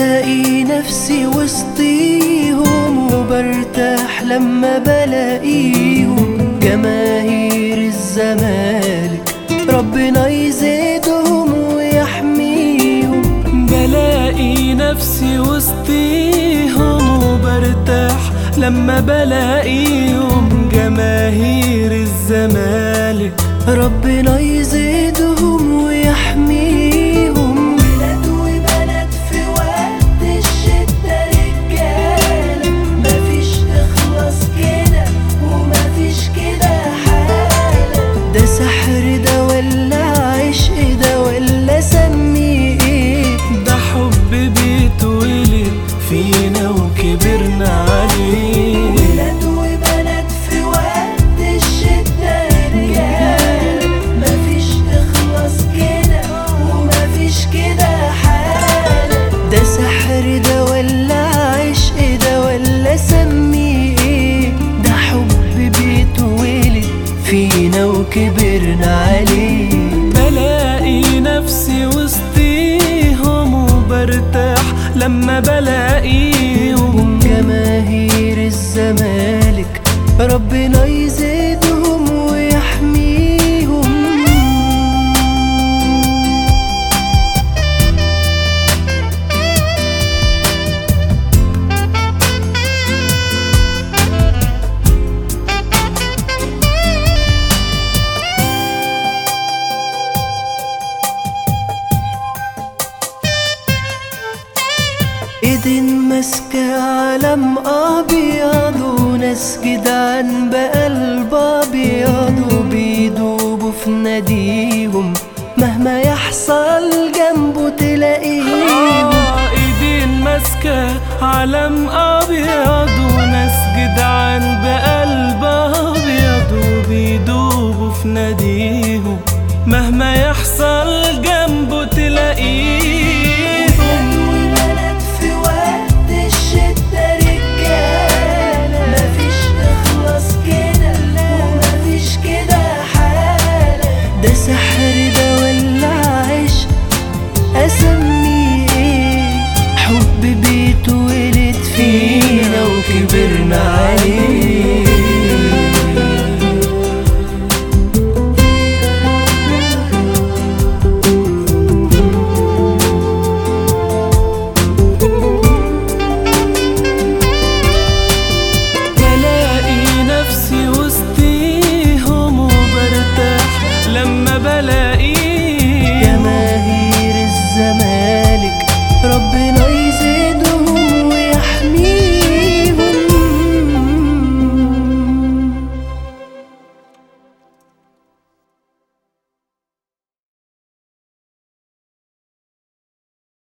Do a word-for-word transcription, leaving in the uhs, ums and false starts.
بلاقي نفسي وسطيهم وبرتاح لما بلاقيهم جماهير الزمالك، ربنا يزيدهم ويحميهم. بلاقي نفسي وسطيهم وبرتاح لما بلاقيهم جماهير الزمالك، ربنا يزيدهم ويحميهم. ولاد وبنات في وقت الشدة رجالة، مفيش إخلاص كده ومفيش كده حالة. ده سحر ده ولا عشق ده ولا سميه ايه؟ ده حب بيتولد فينا وكبرنا عليه. ولاد وبنات في وقت الشدة رجالة، مفيش إخلاص كده ومفيش كده حالة. ده سحر ده ولا عشق ده ولا سميه ايه؟ ده حب بيتولد فينا وكبرنا عليه. بلاقي نفسي وسطيهم وبرتاح لما بلاقيهم جماهير الزمالك، ربنا يزيدهم ويحميهم. ايدين ماسكة علم ابيض وناس جدعان بقلب ابيض، وبيدوبوا في ناديهم مهما يحصل جنبه تلاقيهم. آه ايدين ماسكة علم ابيض